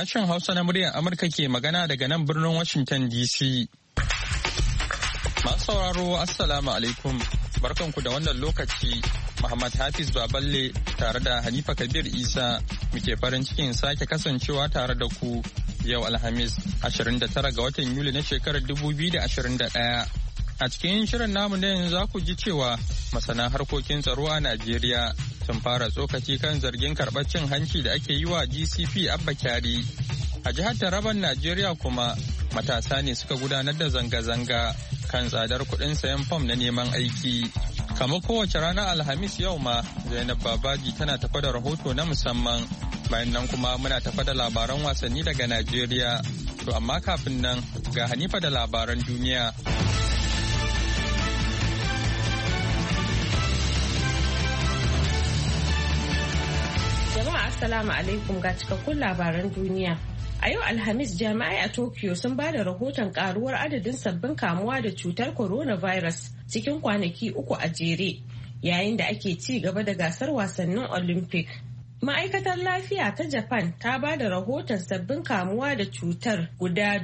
Sashen Hausa na muryar Amurka ke magana daga nan birnin Washington DC. Masu sauraro Assalamu alaikum. Barkanku da wannan lokaci. Muhammad Hafiz Baballe tare da Hanifa Kabir Isa muke farin cikin sake kasancewa tare da ku yau Alhamis 29 ga watan Yuli na shekarar 2021. A cikin shirin namu na yanzu za ku ji cewa masana harkokin tsaro a Najeriya sun fara tsokaci kan zargin karɓar cin hanci da ake yi wa GCP Abba Kyari. A jihar Taraban Najeriya kuma matasa ne suka gudanar da zanga-zanga kan tsadar kuɗin sayan fam na neman aiki. Kamar kowace ranar Alhamis yau ma Zainab Babaji tana tafa da rahoto na musamman. Bayan nan kuma muna tafa da labaran wasanni daga Najeriya. To amma kafin nan ga Hanifa da labaran duniya. Jama'a Assalamu alaikum ga cikakkun labaran duniya. A yau Alhamis jami'ai a Tokyo sun ba da rahoton karuwar adadin sabbin kamuwa da cutar coronavirus cikin kwanaki 3 a jere yayin da ake ci gaba da gasar wasannin Olympic. Ma'aikatar lafiya ta Japan ta ba da rahoton sabbin kamuwa da cutar guda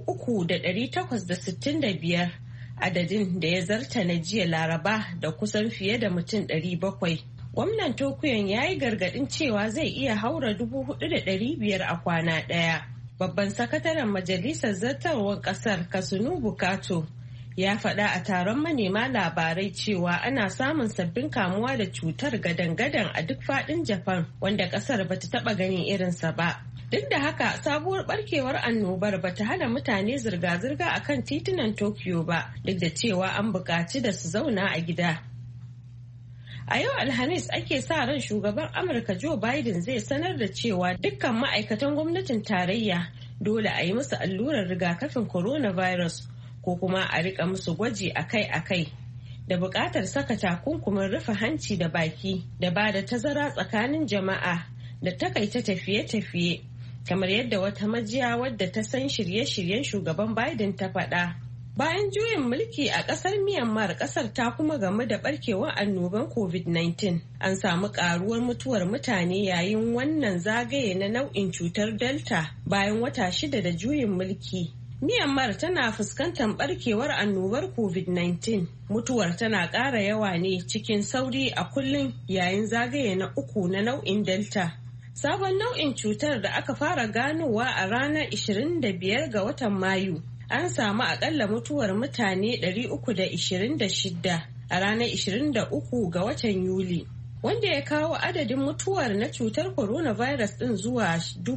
3,865 adadin da ya zarta na jiya Laraba da kusan fiye da mutum 700. Gwamnan Tokyo ya yi gargaɗin cewa zai iya haura 4,500 a kwana ɗaya. Babban sakataren Majalisar Zartarwar ƙasar Kasunubu Kato ya faɗa a taron manema labarai cewa ana samun sabbin kamuwa da cutar gadan-gadan a duk faɗin Japan wanda ƙasar bata taɓa ganin irinsa ba. Duk da haka sabuwar barkewar annobar bata hana mutane zirga-zirga a kan titunan Tokyo ba duk da cewa an buƙaci da su zauna a gida. A yau Alhamis ake sa ran shugaban Amurka Joe Biden zai sanar da cewa dukkan ma'aikatan gwamnatin tarayya dole a yi musu allurar rigakafin coronavirus ko kuma a rika musu gwaji akai-akai da buƙatar saka takunkumin rufe hanci da baki da ba da tazara tsakanin jama'a da takaita tafiye-tafiye kamar yadda wata majiya wadda ta san shirye-shiryen shugaban Biden ta faɗa. Bayan juyin mulki a ƙasar Myanmar, ƙasar ta kuma game da ɓarkewar annoban COVID-19. An samu ƙaruwar mutuwar mutane yayin wannan zagaye na nau'in cutar Delta bayan wata 6 da juyin mulki. Myanmar tana fuskantar ɓarkewar annobar COVID-19. Mutuwar tana ƙara yawa ne cikin sauri a kullum yayin zagaye na 3 na nau'in Delta. Sabon nau'in cutar da aka fara ganowa a ranar 25 ga watan Mayu. An samu akalla mutuwar mutane 326 a ranar 23 ga watan Yuli, wanda ya kawo adadin mutuwar na cutar coronavirus din zuwa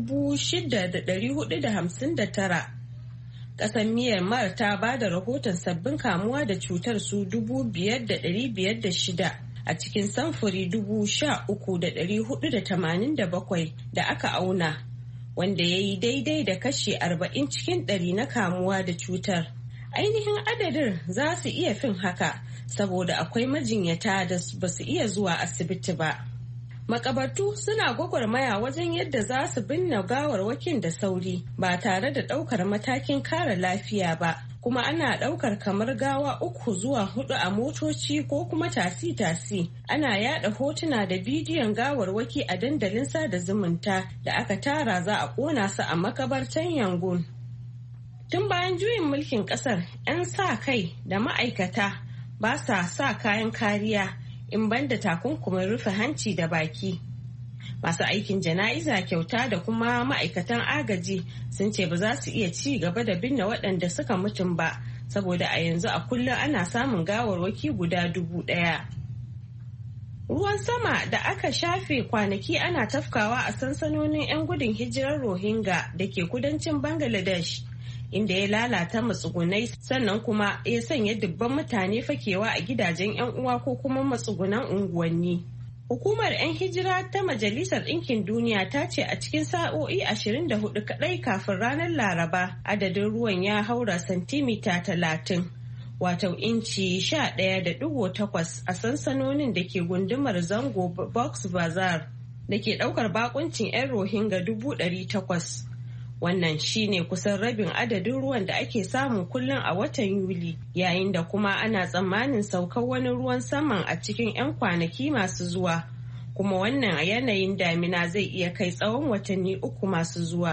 6,459. Ƙasar Myanmar ta ba da rahoton sabbin kamuwa da cutar su 5,506 a cikin samfuri 13,487 da aka auna. Wanda ya yi daidai da kashi 40 cikin 100 na kamuwa da cutar. Ainihin adadin za su iya fin haka saboda akwai majinyata da ba su iya zuwa asibiti ba. Makabartu suna gwagwarmaya wajen yadda za su binne gawarwakin da sauri ba tare da ɗaukar matakin kare lafiya ba. Kuma ana ɗaukar kamar gawa 3 zuwa 4 a motoci ko kuma tasi-tasi. Ana yada hotuna da bidiyon gawarwaki a dandalin sada zumunta da aka tara za a ƙona su a makabartan Yangon. Tun bayan juyin mulkin ƙasar, 'yan sa kai da ma'aikata ba sa kayan kariya in banda takunkumin rufe hanci da baki. Masu aikin jana'iza kyauta da kuma ma'aikatan agaji sun ce ba za su iya ci gaba da binne waɗanda suka mutum ba saboda a yanzu a kullum ana samun gawarwaki guda 1,000. Ruwan sama da aka shafe kwanaki ana tafkawa a sansanonin 'yan gudun hijirar Rohingya da ke kudancin Bangladesh inda ya lalata matsugunai sannan kuma ya sanya dubban mutane fakewa a gidajen 'yan uwa ko kuma matsugunan unguwanni. Hukumar 'yan hijira ta Majalisar Ɗinkin Duniya ta ce a cikin sa'o'i 24 kaɗai kafin ranar Laraba adadin ruwan ya haura santimita 30, wato inci 11.8 a sansanonin da ke gundumar Zango Box Bazar da ke ɗaukar bakuncin 'yan Rohingya 800,000. Wannan shine kusan rabin adadin ruwan da ake samu kullum a watan Yuli, yayin da kuma ana tsammanin saukar wani ruwan saman a cikin 'yan kwanaki masu zuwa. Kuma wannan a yanayin damina zai iya kai tsawon watanni 3 masu zuwa.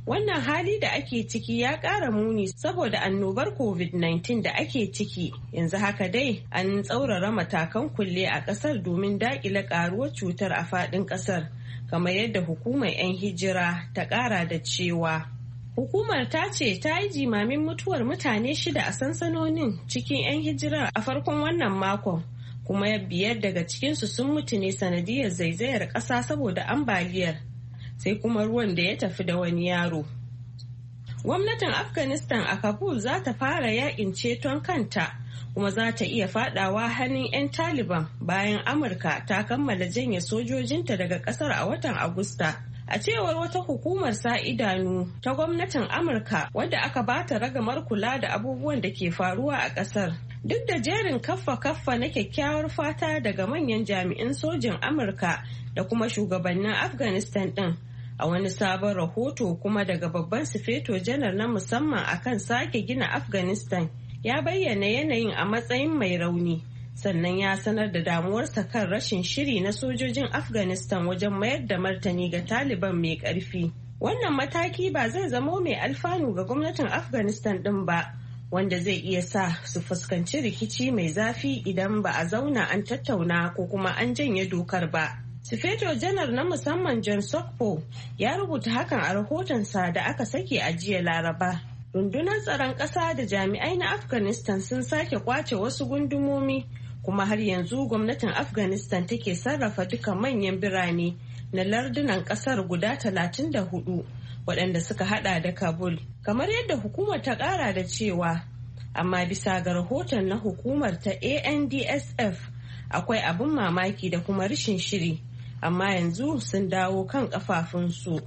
Wannan hali da ake ciki ya ƙara muni saboda annobar COVID-19 da ake ciki. Yanzu haka dai an tsaurara matakan kulle a ƙasar domin daƙile ƙaruwar cutar a faɗin ƙasar, kamar yadda hukumar 'yan hijira ta ƙara da cewa. Hukumar ta ce ta yi jimamin mutuwar mutane 6 a sansanonin cikin 'yan hijira a farkon wannan makon, kuma 5 daga cikinsu sun mutu ne sanadiyar zaizayar ƙasa saboda ambaliyar, sai kuma ruwan da ya tafi da wani yaro. Gwamnatin Afghanistan a Kabul za ta fara yakin ceton kanta, kuma za ta iya fadawa hannun 'yan Taliban bayan Amurka ta kammala janye sojojinta daga ƙasar a watan Agusta. A cewar wata hukumar sa idanu ta gwamnatin Amurka wadda aka bata ragamar kula da abubuwan da ke faruwa a ƙasar. Duk da jerin kaffa-kaffa na kyakkyawar fata daga manyan jami'an sojin Amurka da kuma shugabannin Afghanistan ɗin, a wani sabon rahoto kuma daga babban sufeto janar na musamman akan sake gina Afghanistan ya bayyana yanayin a matsayin mai rauni. Sannan ya sanar da damuwarsa kan rashin shiri na sojojin Afghanistan wajen mayar da martani ga Taliban mai ƙarfi. Wannan mataki ba zai zamo mai alfanu ga gwamnatin Afghanistan ɗin ba, wanda zai iya sa su fuskanci rikici mai zafi idan ba a zauna an tattauna ko kuma an janye dokar ba. Sufeto janar na musamman John Sokpo ya rubuta hakan a rahotonsa da aka sake a jiya Laraba. Rundunar tsaron ƙasa da jami'ai na Afghanistan sun sake kwace wasu gundumomi, kuma har yanzu gwamnatin Afghanistan take sarrafa duka manyan birane na lardunan kasar guda 34 waɗanda suka hada da Kabul, kamar yadda hukumar ta ƙara da cewa, amma bisa ga rahoton na hukumar ta ANDSF akwai abin mamaki da kuma rashin shiri, amma yanzu sun dawo kan kafafunsu.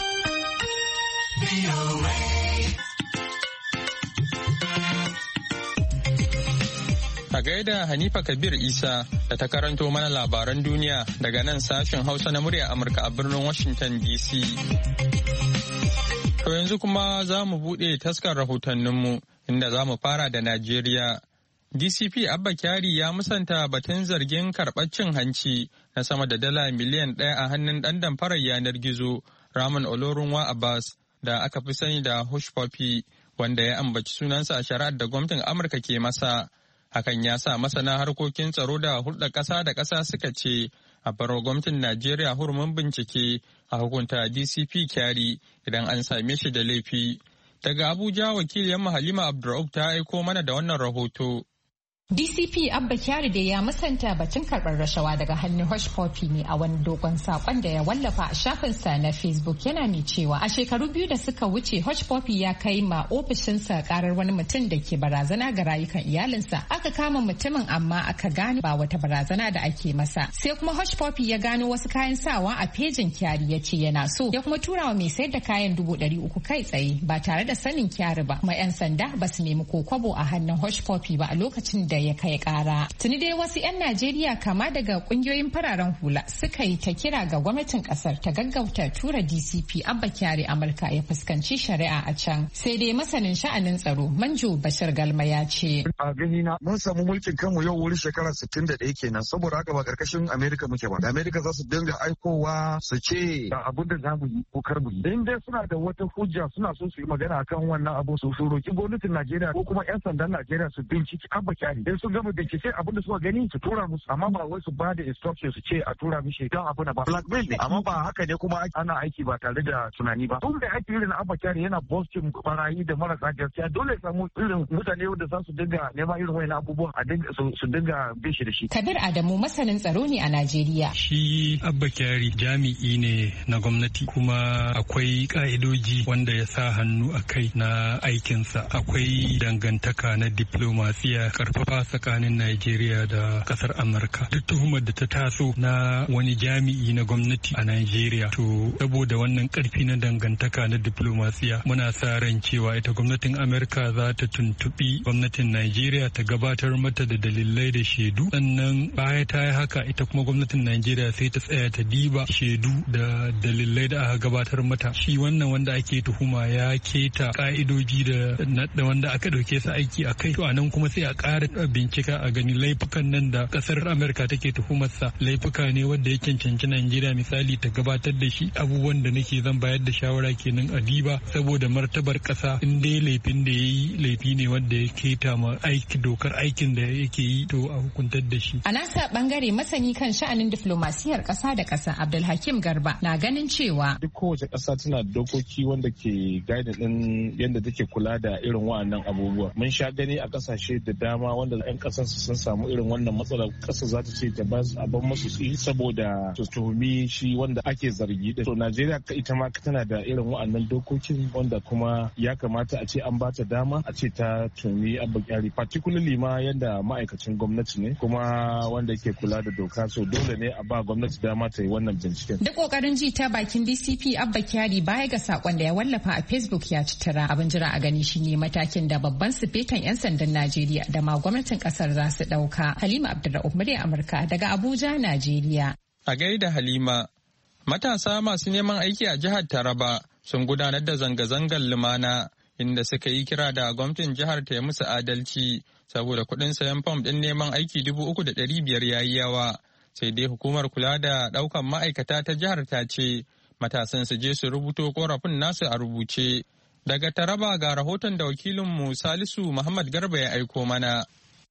A gaida Hanifa Kabir Isa da ta karanto mana labaran duniya daga nan sashen Hausa na murya Amurka a birnin Washington DC. To yanzu kuma za mu buɗe taskar rahotanninmu inda za mu fara da Najeriya. DCP Abba Kyari ya musanta batun zargin karɓar cin hanci na sama da dala miliyan 1 a hannun ɗan damfarar yanar gizo Raman Olorunwa Abbas da aka fi sani da Hush Puppy, wanda ya ambaci sunansa a shari'ar da gwamnatin Amurka ke masa. Hakan ya sa masana harkokin tsaro da hulɗar ƙasa da ƙasa suka ce a bar gwamnatin Najeriya hurumin bincike a hukunta DCP Kyari idan an same shi da laifi. Daga Abuja, wakiliyar Halima Abdur'aub ta aiko mana da wannan rahoto. DCP Abba Kyari da ya musanta batun karɓar rashawa daga hannun Hush Puppy ne a wani dogon saƙon da ya wallafa a shafinsa na Facebook, yana mai cewa a shekaru 2 da suka wuce Hush Puppy ya kai ma ofishinsa karar wani mutum da ke barazana ga rayukan iyalinsa. Aka kama mutumin amma aka gane ba wata barazana da ake masa. Sai kuma Hush Puppy ya gano wasu kayan sawa a fejin Kyari ya ce yana so, ya kuma tura wa mai sayar da kayan 300 kai tsaye ba tare da sanin Kyari ba. Kuma 'yan sanda ba su nemi ko kwabo a hannun Hush Puppy ba a lokacin da ya kai kara. Tuni dai wasu 'yan Najeriya kama daga kungiyoyin fararen hula suka yi ta kira ga gwamnatin kasar ta gaggauta tura DCP Abba Kyari Amurka ya fuskanci shari'a a can. Sai dai masanin sha'anin tsaro Manjo Bashir Galma ya ce. A gani na mun samu mulkin kanmu yau wuri shekara 61 kenan, saboda haka ba karkashin Amerika muke ba. Da Amerika za su dinga aikowa su ce da abin da za mu yi ko kar mu yi. In dai suna da wata hujja suna so su yi magana akan wannan abu su roki gwamnatin Najeriya ko kuma 'yan sandan Najeriya su binciki Abba Kyari. In sun gama bincike abin da suka gani su tura musu, amma ba wai su ba da instruction su ce a tura mishi don abu na ba. Blackmail ne, amma ba haka ne kuma ana aiki ba tare da tunani ba. Tun da ake irin Abba Kyari yana bostin barayi da marasa gaskiya, dole samu irin mutane wanda za su dinga neman irin wayan abubuwan a dinga su dinga bin shi da shi. Kabir Adamu masanin tsaro ne a Najeriya. Shi Abba Kyari jami'i ne na gwamnati, kuma akwai ka'idoji wanda ya sa hannu a kai na aikinsa. Akwai dangantaka na diplomasiya karfafa tsakanin Najeriya da kasar Amurka. Duk tuhumar da ta taso na wani jami'i na gwamnati a Najeriya, to saboda wannan karfi na dangantaka na diplomasiya muna sa ran cewa ita gwamnatin Amurka za ta tuntubi gwamnatin Najeriya ta gabatar mata da dalilai da shaidu, sannan baya ta yi haka ita kuma gwamnatin Najeriya sai ta tsaya ta diba shaidu da dalilai da aka gabatar mata. Shi wannan wanda ake tuhuma ya keta ka'idoji da wanda aka dauke sa aiki a kai, to anan kuma sai a ƙara bincika a gani laifukan nan da kasar Amerika take tuhumarsa laifuka ne wanda ya cancanci Najeriya misali ta gabatar da shi. Abubuwan da nake zan bayar da shawara kenan a diba saboda martabar kasa in dai laifin da ya yi laifi ne wanda ya keta ma dokar aikin da yake yi to a hukuntar da shi. A nasa bangare masani kan sha'anin diflomasiyar kasa da kasa Abdulhakim Garba na ganin cewa duk kowace kasa tana da dokoki wanda ke guide din yadda take kula da irin wa'annan abubuwa. Mun sha gani a kasashe da dama wanda 'yan kasan su sun samu irin wannan matsalar, kasa za ta ce ta ba a ban masu su saboda su tuhumi shi wanda ake zargi da. To Najeriya ita ma tana da irin wa'annan dokokin wanda kuma ya kamata a ce an ba ta dama a ce ta tuhumi Abba Kyari, particularly ma yadda ma'aikacin gwamnati ne kuma wanda ke kula da doka, so dole ne a ba gwamnati dama ta yi wannan binciken. Duk kokarin ji ta bakin DCP Abba Kyari baya ga sakon da ya wallafa a Facebook ya ci tara. Abin jira a gani shine matakin da babban sufetan 'yan sandan Najeriya da ma gwamnatin kasar za su dauka. Halima Abdulrahman murya Amurka daga Abuja, Najeriya. A gaida Halima, matasa masu neman aiki a jihar Taraba sun gudanar da zanga-zangar lumana inda suka yi kira da gwamnatin jihar ta yi musu adalci saboda kuɗin sayan fam ɗin neman aiki 3,500 ya yi yawa. Sai dai hukumar kula da ɗaukan ma'aikata ta jihar ta ce matasan su je su rubuto korafin nasu a rubuce. Daga Taraba ga rahoton da wakilinmu Salisu Muhammad Garba ya aiko mana.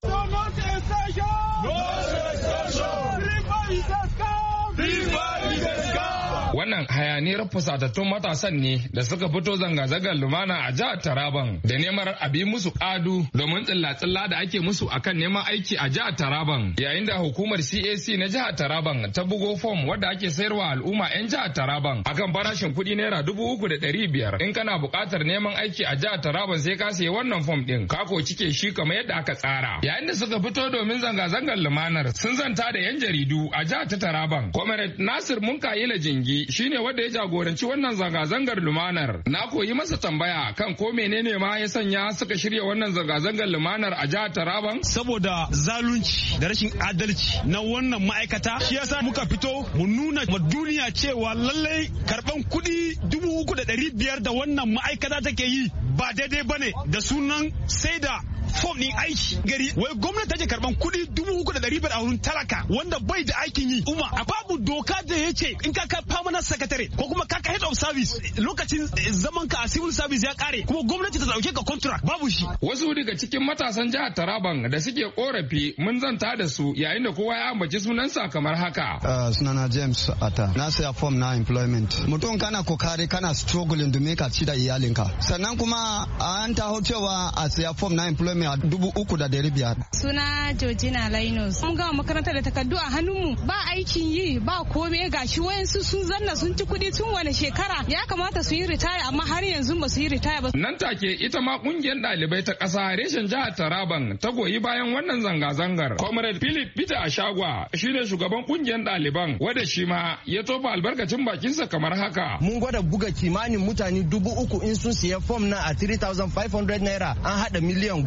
Wannan hayaniyar fusatattun matasan ne da suka fito zanga-zangar lumana a jihar Taraban da neman abi musu ƙadu domin tsilla-tsilla da ake musu akan neman aiki a jihar Taraban, yayin da hukumar CAC na jihar Taraban ta bugo fom wadda ake sayarwa al'umma 'yan jihar Taraban akan farashin kuɗi naira 3,500. In kana buƙatar neman aiki a jihar Taraban sai ka sayi wannan fom ɗin ka ko cike shi kamar yadda aka tsara. Yayin da suka fito domin zanga-zangar lumanar sun zanta da 'yan jaridu a jihar ta Taraban. Comrade Nasir Munkayila Jingi shine wanda ya jagoranci wannan zanga-zangar lumanar. Na koyi masa tambaya kan ko menene ma ya sanya suka shirya wannan zanga-zangar lumanar a jihar Taraban. Saboda zalunci da rashin adalci na wannan ma'aikata shi yasa muka fito mu nuna ma duniya cewa lallai karban kuɗi 3,500 da wannan ma'aikata take yi ba daidai bane da sunan sai da fom ɗin aiki gari. Wai gwamnati take karban kuɗi 3,500 a wurin talaka wanda bai da aikin yi. A babu doka da ya ce in ka kai permanent secretary ko kuma ka head of service lokacin zaman ka a civil service ya kare kuma gwamnati ta dauke ka contract, babu shi. Wasu daga cikin matasan jihar Taraban da suke korafi mun zanta da su yayin da kowa ya ambaci sunansa kamar haka. Sunana James Ata. Na saya form na employment. Mutum kana kokari kana struggling domin ka ci da iyalinka. Sannan kuma an taho cewa a saya form na employment a 3,500. Suna Georgina Linus. Mun gama makarantar da takardu a hannunmu ba aikin yi ba kome gashi wayansu sun zanna sun ci kuɗi tun wani shekara ya kamata su yi ritaya amma har yanzu ba su yi ritaya ba. Nan take ita ma kungiyar ɗalibai ta ƙasa reshen jihar Taraban ta goyi bayan wannan zanga-zangar. Comrade Philip Peter Ashagwa shine shugaban kungiyar ɗaliban wanda shi ma ya tofa albarkacin bakinsa kamar haka. Mun gwada buga kimanin mutane 3,000 in sun siya fom na a 3,500 naira an haɗa miliyan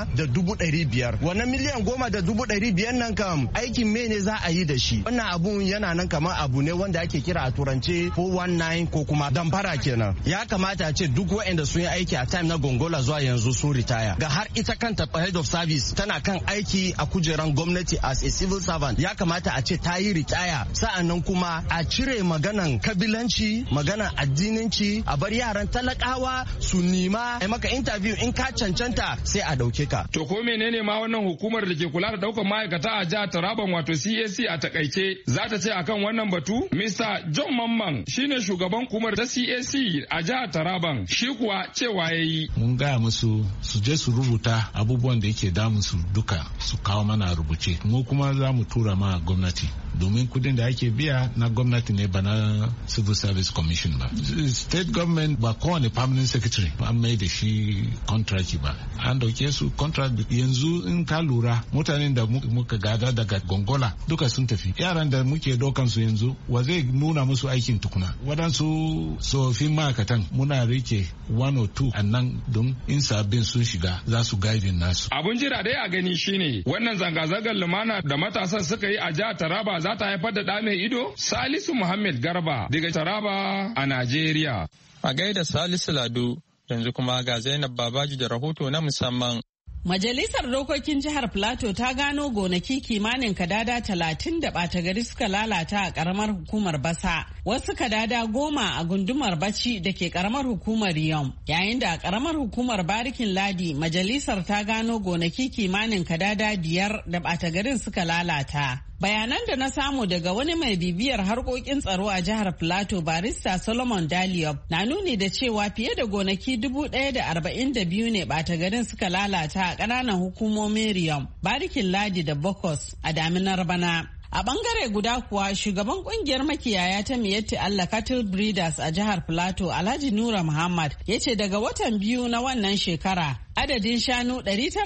10,500. Wannan miliyan 10,500 nan kam aikin mene za a yi da shi? Wannan abun yana nan kamar abu ne wanda ake kira a turance 419 ko kuma damfara kenan. Ya kamata a ce duk waɗanda sun yi aiki a time na gongola zuwa yanzu sun ritaya. Ga har ita kanta head of service tana kan aiki a kujeran gwamnati as a civil servant. Ya kamata a ce ta yi ritaya. Sa'annan kuma a cire maganan kabilanci, maganan addininci, a bar yaran talakawa su nima a maka interview in ka cancanta sai a dauke ka. To ko menene ma wannan hukumar da ke kula da daukar ma'aikata a jihar Taraban wato CAC a takaice za ta ce akan wannan batu? Mr. John Mamman shine shugaban hukumar ta CAC a jihar Taraban. Shi kuwa cewa yayi. Mun gaya musu su je su rubuta abubuwan da yake damun su duka su kawo mana rubuce. Mu kuma za mu tura ma gwamnati. Domin kudin da ake biya na gwamnati ne ba na Civil Service Commission ba. State government ba kowane permanent secretary an mai da shi contract ba. An dauke su contract yanzu in ka lura mutanen da muka gada daga Gongola duka sun tafi. Yaran da muke dokan su yanzu wa zai nuna musu aikin tukuna. Wadansu tsofin ma'aikatan muna rike 1 or 2 a nan don in sabbin sun shiga za su guide nasu. Abun jira dai a gani shine wannan zanga-zangar lumana da matasan suka yi a jihar Taraba za ta haifar da ɗa mai ido? Salisu Muhammad Garba daga Taraba a Najeriya. A gaida Salisu Lado yanzu kuma ga Zainab Babaji da rahoto na musamman. Majalisar Dokokin Jihar Plateau ta gano gonaki kimanin kadada 30 da ɓata gari suka lalata a ƙaramar hukumar Basa, wasu kadada 10 a gundumar Bacci da ke ƙaramar hukumar Yom. Yayin da a ƙaramar hukumar Barikin Ladi, majalisar ta gano gonaki kimanin kadada 5 da ɓata garin suka lalata. Bayanan da na samu daga wani mai bibiyar harkokin tsaro a jihar Plateau, barista Solomon Daliop, na nuni da cewa fiye da gonaki 1,042 ne ɓata garin suka lalata a ƙananan hukumomin Riyom, Barikin Ladi da Bokos a daminar bana. A bangare guda kuwa shugaban kungiyar makiyaya ta Miyatti Allah Cattle Breeders a jihar Plateau, Alhaji Nura Muhammad, ya ce daga watan biyu na wannan shekara adadin shanu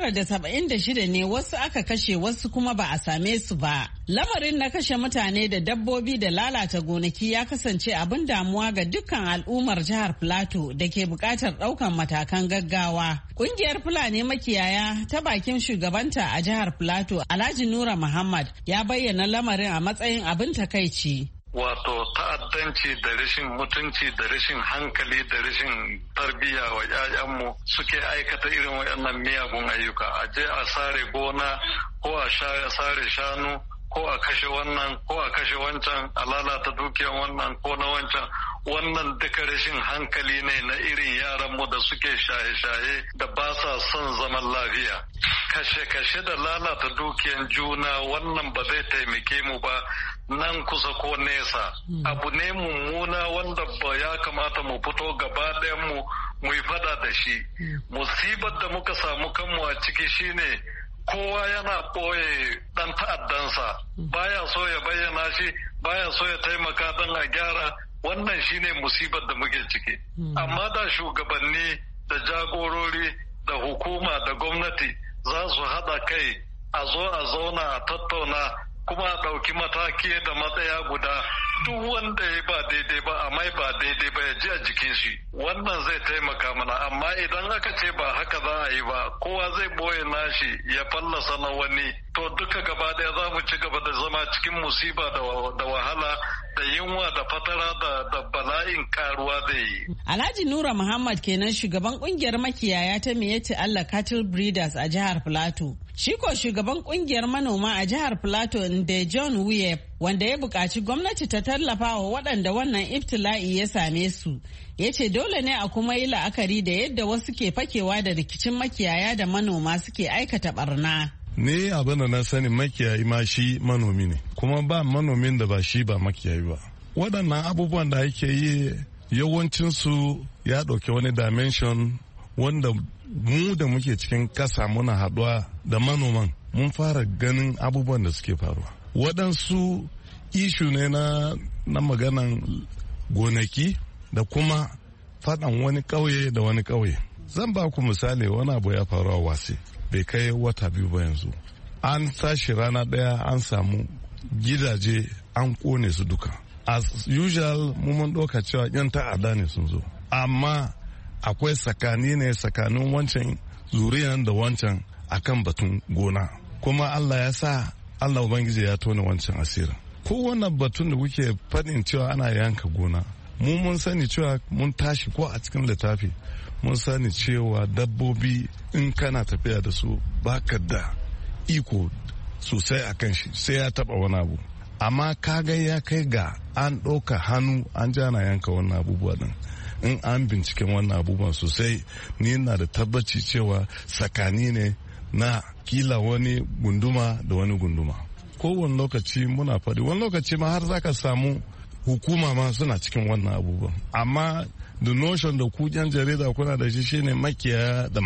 976 ne, wasu aka kashe wasu kuma ba a same su ba. Lamarin na kashe mutane da dabbobi da lalata gonaki ya kasance abin damuwa ga dukkan al'ummar jihar Plateau da ke bukatar daukan matakan gaggawa. Kungiyar Fulani makiyaya ta bakin shugabanta a jihar Plateau, Alhaji Nura Muhammad, ya bayyana lamarin a matsayin abin takaici. Wato ta'addanci da rashin mutunci da rashin hankali da rashin tarbiyya wa 'ya'yanmu suke aikata irin waɗannan miyagun ayyuka. A je a sare gona ko a sare shanu ko a kashe wannan ko a kashe wancan, a lalata dukiyan wannan ko na wancan. Wannan duka rashin hankali ne na irin yaranmu da suke shaye-shaye da ba sa son zaman lafiya. Kashe-kashe da lalata dukiyan juna wannan ba zai taimake mu ba nan kusa ko nesa. Abu ne mummuna wanda ba ya kamata mu fito gaba ɗayan mu yi fada da shi. Musibar da muka samu kanmu a ciki shine kowa yana ɓoye ɗan ta'addansa, baya so ya bayyana shi, baya so ya taimaka don a gyara. Wannan shine musibar da muke ciki. Amma da shugabanni da jagorori da hukuma da gwamnati za su haɗa kai a zo a zauna a tattauna kuma a ɗauki mataki da matsaya guda, duk wanda ya ba daidai ba amma ba daidai ba ya ji a jikin shi. Wannan zai taimaka mana, amma idan aka ce ba haka za a yi ba, kowa zai boye nashi ya fallasa na wani, to duka gaba daya za mu ci gaba da zama cikin musiba da wahala da yunwa da fatara da bala'in karuwa da yi. Alhaji Nura Muhammad kenan shugaban kungiyar makiyaya ta Miyatti Allah Cattle Breeders a jihar Plateau. Shi ko shugaban kungiyar manoma a jihar Plateau Nde John Wiyep, wanda ya buƙaci gwamnati ta tallafa wa waɗanda wannan ibtila'i ya same su. Ya ce dole ne a kuma yi la'akari da yadda wasu ke fakewa da rikicin makiyaya da manoma suke aikata barna. Ni abin da na sani makiyayi ma shi manomi ne, kuma ba manomin da ba shi ba makiyayi ba. Waɗannan abubuwan da ake yi yawancinsu ya ɗauki wani dimension wanda mu da muke cikin ƙasa muna haɗuwa da manoman mun fara ganin abubuwan da suke faruwa. Waɗansu ishu ne na maganan gonaki da kuma faɗan wani ƙauye da wani ƙauye. Zan ba ku misali, wani abu ya faru a Wase. Bai kai wata biyu ba yanzu. An tashi rana ɗaya an samu gidaje an kone su duka. As usual mun ɗauka cewa yan ta'adda ne sun zo. Amma akwai tsakanin wancan zuriyan da wancan akan batun gona. Kuma Allah ya sa Allah Ubangiji ya tone wancan asirin. Kowane batun da kuke faɗin cewa ana yanka gona. Mun sani cewa mun tashi ko a cikin littafi. Mun sani cewa dabbobi in kana tafiya da su baka da iko sosai a kan shi sai ya taba wani abu, amma kaga ya kai ga an ɗauka hannu an jana yanka wannan abubuwa din. In an binciken wannan abubuwan sosai, ni na da tabbaci cewa tsakani ne na kila wani gunduma da wani gunduma. Kowane lokaci muna faɗi, wani lokaci ma har zaka samu hukuma ma suna cikin wannan abubuwan, amma the notion da ku yan jarida kuna da shi shine makiyaya da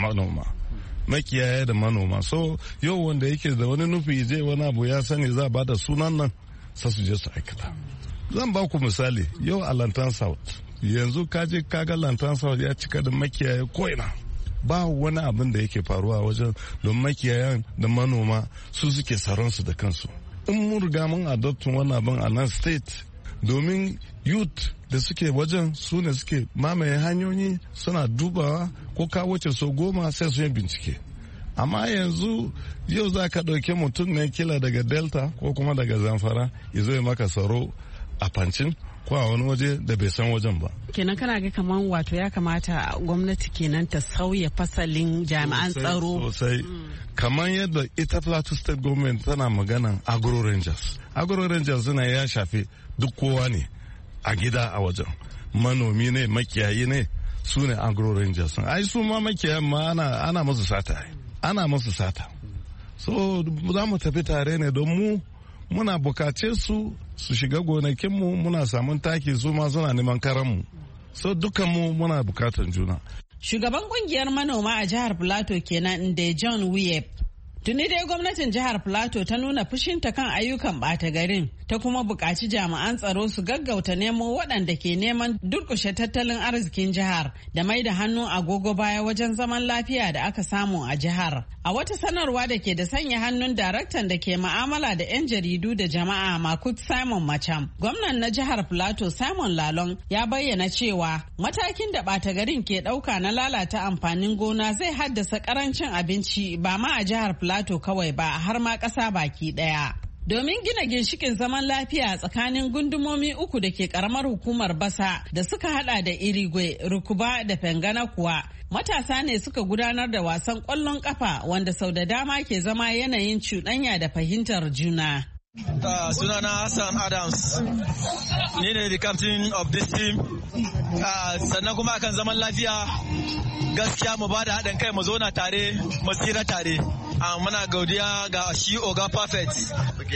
manoma. So yau wanda yake da wani nufi zai wani abu ya sani za ba da sunan nan sa su je su aikata. Zan ba ku misali, yau a Lantan South yanzu kaje kaga Lantan South ya cika da makiyaya ko'ina. Ba wani abin da yake faruwa wajen don makiyayan da manoma su suke tsaron su da kansu. In mun riga mun adoptin wannan abin a nan state, domin youth da suke wajen su ne suke mamaye hanyoyi suna dubawa ko ka wuce so 10 sai su yi bincike. Amma yanzu yau za ka ɗauki mutum ne kila daga Delta ko kuma daga Zamfara ya zo maka tsaro a Pancin ko a wani waje da bai san wajen ba. Kenan kana ga kaman wato ya kamata gwamnati kenan ta sauya fasalin jami'an tsaro. Sosai. Kamar yadda ita Plateau State Government tana maganan Agro Rangers. Agro Rangers na ya shafi duk kowa ne a gida a wajen. Manomi ne, makiyayi ne, su ne Agro Rangers. Ai su ma makiyayan ma ana musu sata. Ana musu sata. So za mu tafi tare ne don muna bukace su shiga gonakinmu, muna samun taki, su ma suna neman karanmu. So dukanmu muna bukatan juna. Shugaban kungiyar manoma a jihar Plateau kenan da John Wiyep. Tuni dai gwamnatin jihar Plateau ta nuna fushinta kan ayyukan ɓata garin, ta kuma buƙaci jami'an tsaro su gaggauta nemo waɗanda ke neman durƙushe tattalin arzikin jihar da mai da hannu agogo baya wajen zaman lafiya da aka samu a jihar. A wata sanarwa da ke da sanya hannun daraktan da ke ma'amala da 'yan jaridu da jama'a Makut Simon Macham, gwamnan na jihar Plateau Simon Lalong ya bayyana cewa matakin da ɓata garin ke ɗauka na lalata amfanin gona zai haddasa ƙarancin abinci ba ma a jihar Plateau kawai ba har ma ƙasa baki ɗaya. Domin gina ginshikin zaman lafiya tsakanin gundumomi uku da ke karamar hukumar Basa da suka hada da Irigwe, Rukuba da Fengana kuwa, matasa ne suka gudanar da wasan ƙwallon ƙafa wanda sau da dama ke zama yanayin cuɗanya da fahimtar juna. Sunana Hassan Adams, ni ne the captain of this team. Sannan kuma akan zaman lafiya gaskiya mu ba da haɗin kai mu zauna tare mu tsira tare. Muna gaudiya ga shi Oga Perfect.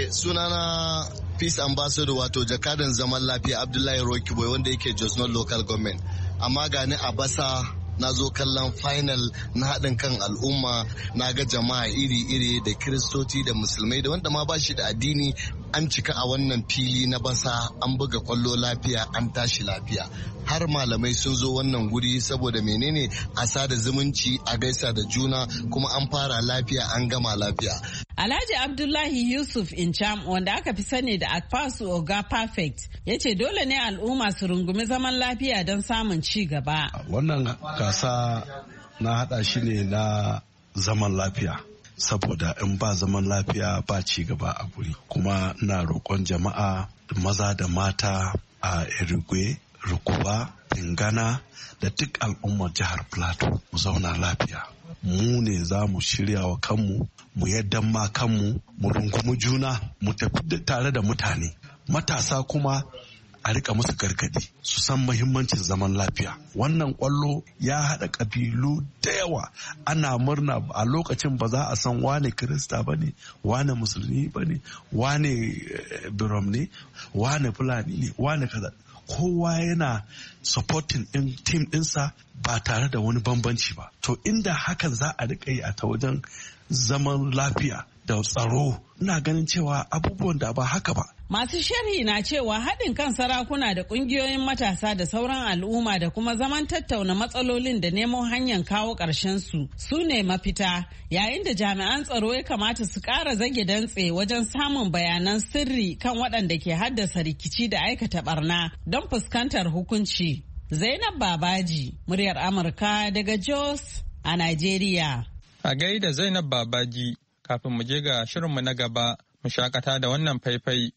Sunana Peace Ambassador wato jakadan zaman lafiya Abdullahi Roki Boy wanda yake Jos North Local Government. Amma gani a Basa na zo kallon final na haɗin kan al'umma, na ga jama'a iri-iri da kiristoci da musulmai da wanda ma ba shi da addini an cika a wannan fili na Basa, an buga kwallo lafiya, an tashi lafiya. Har malamai sun zo wannan guri saboda menene a sada zumunci, a gaisa da juna, kuma an fara lafiya an gama lafiya. Alhaji Abdullahi Yusuf Incham wanda aka fi sani da Akpasu Oga Perfect ya ce dole ne al'umma su rungumi zaman lafiya don samun ci gaba. Wannan gasa na hada shi ne na zaman lafiya. Saboda in ba zaman lafiya ba ci gaba a guri. Kuma na roƙon jama'a maza da mata a Irigwe, Rukuba, Pingana da duk al'ummar jihar Plateau mu zauna lafiya. Mu ne za mu shirya wa kanmu, mu yadda ma kanmu, mu rungumi juna, mu tafi tare da mutane. Matasa kuma a rika musu gargadi su san muhimmancin zaman lafiya. Wannan kwallo ya haɗa ƙabilu da yawa, ana murna a lokacin ba za a san wane Kirista ba ne, wane Musulmi ba ne, wane Birom ne, wane Fulani ne, wane kaza. Kowa yana supporting din team ɗinsa ba tare da wani bambanci ba. To inda hakan za a rika yi a ta wajen zaman lafiya da tsaro, ina ganin cewa abubuwan da ba haka ba. Masu sharhi na cewa haɗin kan sarakuna da ƙungiyoyin matasa da sauran al'umma da kuma zaman tattauna matsalolin da nemo hanyar kawo ƙarshen su ne mafita, yayin da jami'an tsaro ya kamata su ƙara zage dantse wajen samun bayanan sirri kan waɗanda ke haddasa rikici da aikata barna don fuskantar hukunci. Zainab Babaji, muryar Amurka daga Jos a Najeriya. A gaida Zainab Babaji, kafin mu je ga shirinmu na gaba, mu shakata da wannan faifai.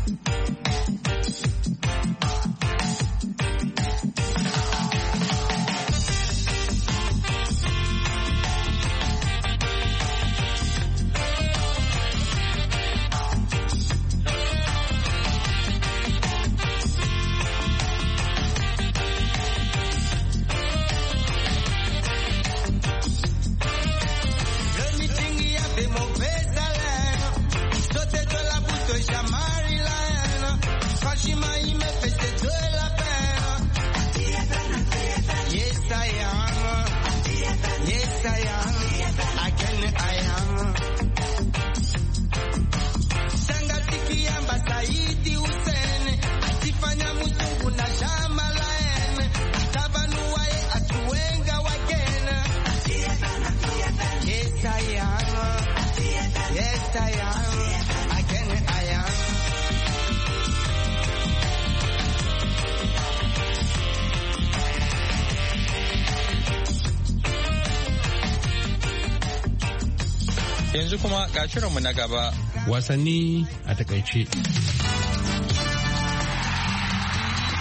Yanzu kuma ga shirinmu na gaba. Wasanni a takaice.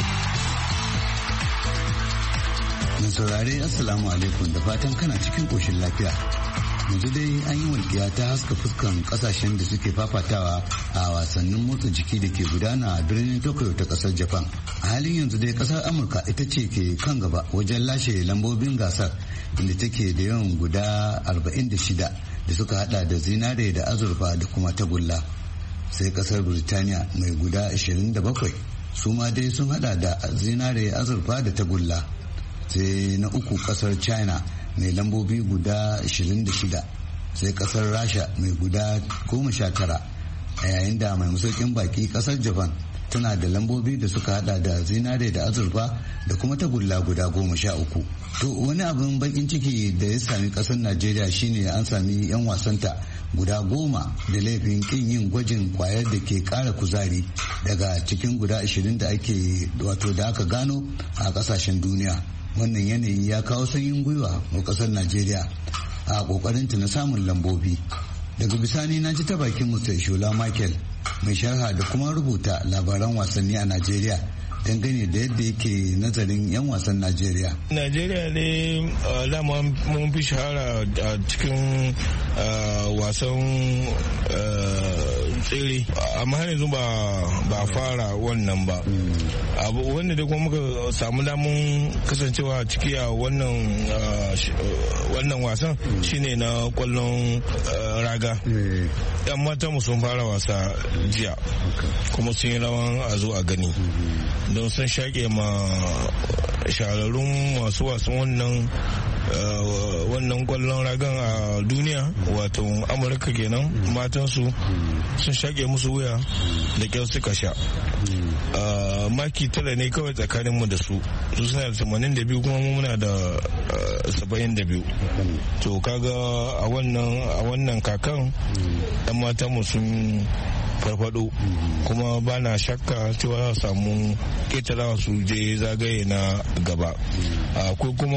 saurare assalamu alaikum da fatan kana cikin koshin lafiya. Yanzu dai an yi walƙiya ta haska fuskan kasashen da suke fafatawa a wasannin motsa jiki da ke gudana a birnin Tokyo ta kasar Japan. A halin yanzu dai kasar Amurka ita ce ke kan gaba wajen lashe lambobin gasar inda take da yawan guda 46 da suka hada da zinare da azurfa da kuma tagulla. Sai kasar Birtaniya mai guda 27 su ma dai sun hada da zinare, azurfa da tagulla. Sai na uku kasar China mai lambobi guda 26, sai kasar Rasha mai guda 19, a yayin da mai masaukin baki kasar Japan tana da lambobi da suka hada da zinare da azurfa da kuma tagulla guda 13. To wani abin bakin ciki da ya sami kasar Najeriya shine an sami 'yan wasanta guda 10 da laifin kin yin gwajin kwayar da ke kara kuzari daga cikin guda 20 da aka gano a kasashen duniya. Wannan yanayi ya kawo sanyin gwiwa wa kasar Najeriya a kokarinta na samun lambobi. Daga bisani na ji ta bakin Mr. Shola Michael mai sharha da kuma rubuta labaran wasanni a Najeriya dangane da yadda yake nazarin 'yan wasan Najeriya. Najeriya ne dama mun fi shahara a cikin wasan tsere, amma har yanzu ba fara wannan ba. Abu wanda da kuma muka samu damun kasancewa ciki a wannan wasan shine na kwallon raga. Yan mata mu sun fara wasa jiya kuma sun yi rawan a zo a gani don sun shaƙe ma shahararrun masu wasan wannan kwallon ragan a duniya, wato Amurka kenan, matansu sun shaƙe musu wuya da kyau suka sha. Maki 9 ne kawai tsakaninmu da su suna da 82 kuma muna da 72. To kaga a wannan kakan yan matanmu sun farfado, kuma ba na shakka cewa za samu ketarawa su je zagaye na gaba. Akwai kuma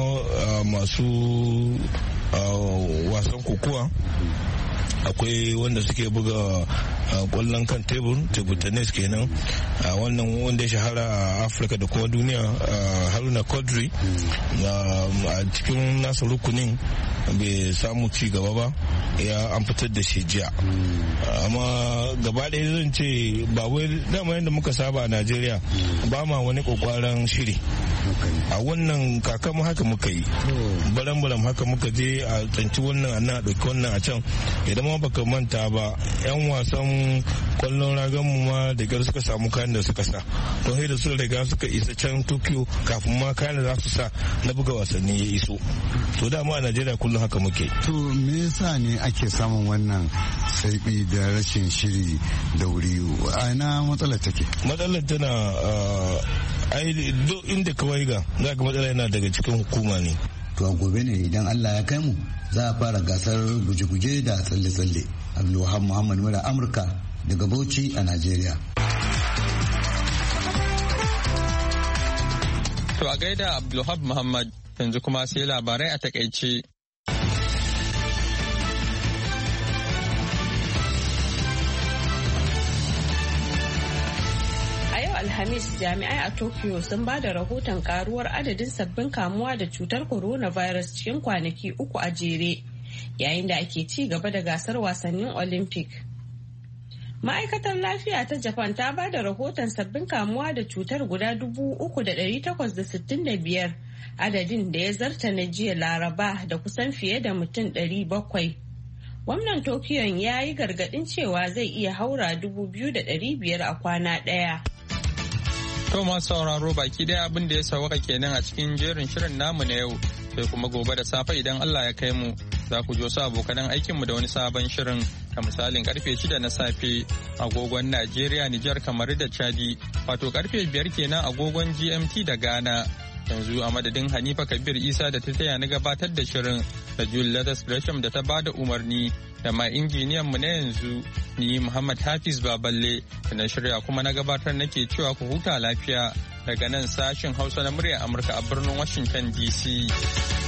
masu wasan kokowa, akwai wanda suke buga kwallon kan tebur tennis kenan, wannan wanda ya shahara a Afirka da kuma duniya, Haruna Kodri, a cikin nasa rukunin bai samu ci gaba ba, ya an fitar da shi jiya. Amma gaba ɗaya zan ce ba wai dama yadda muka saba a Najeriya ba ma wani kokwaran shiri. A wannan kakan haka muka yi, baram haka muka je a tsanci wannan a nan, ɗauki wannan a can. Idan ma baka manta ba, 'yan wasan kwallon ragan mu ma da gar suka samu kayan da suka sa, to sai da su riga suka isa can Tokyo kafin ma kayan da za su sa na buga wasanni ya iso. To dama a Najeriya kullum haka muke. To me yasa ne ake samun wannan saibi da rashin shiri da wuri? A ina matsalar take? Matsalar tana duk inda kawai ga za ka matsala yana daga cikin hukuma ne. To a gobe ne idan Allah ya kai mu za a fara gasar guje-guje da tsalle-tsalle. Abdulwahab Muhammad Mura, Amurka daga Bauchi a Najeriya. To a gaida Abdulwahab Muhammad, yanzu kuma sai labarai a takaice. Alhamis, jami'ai a Tokyo sun ba da rahoton karuwar adadin sabbin kamuwa da cutar coronavirus cikin kwanaki 3 a jere, yayin da ake ci gaba da gasar wasannin Olympic. Ma'aikatar lafiya ta Japan ta ba da rahoton sabbin kamuwa da cutar guda 3,865, adadin da ya zarta na jiya Laraba da kusan fiye da mutum 700. Gwamnan Tokyo ya yi gargaɗin cewa zai iya haura 2,500 a kwana ɗaya. To masu sauraro baki daya abin da ya sawaka kenan a cikin jerin shirin namu na yau, sai kuma gobe da safe idan Allah ya kai mu za ku jo su abokanan aikinmu da wani sabon shirin ta misalin karfe 6 na safe agogon Najeriya, Nijar, kamar da Chadi, wato karfe 5 kenan agogon GMT da Ghana. Yanzu a madadin Hanifa Kabir Isa da ta taya na gabatar da shirin, da Julie Lathas Gresham da ta bada umarni, da ma injiniyan mu na yanzu ni Muhammad Hafiz Baballe da na shirya kuma na gabatar nake cewa ku huta lafiya daga nan sashin Hausa na muryar Amurka a birnin Washington DC.